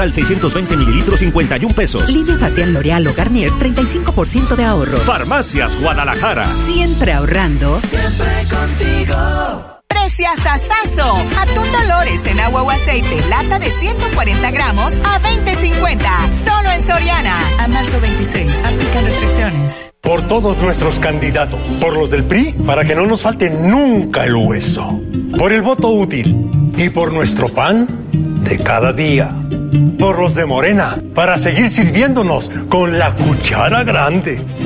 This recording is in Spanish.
Al 620 mililitros, 51 pesos. Línea facial L'Oréal o Garnier, 35% de ahorro. Farmacias Guadalajara. Siempre ahorrando. Siempre contigo. Preciasasazo. Atún Dolores en agua o aceite, lata de 140 gramos a $20.50. Solo en Soriana. A marzo 26. Aplican restricciones. Por todos nuestros candidatos. Por los del PRI, para que no nos falte nunca el hueso. Por el voto útil. Y por nuestro pan de cada día. Por los de Morena, para seguir sirviéndonos con la cuchara grande.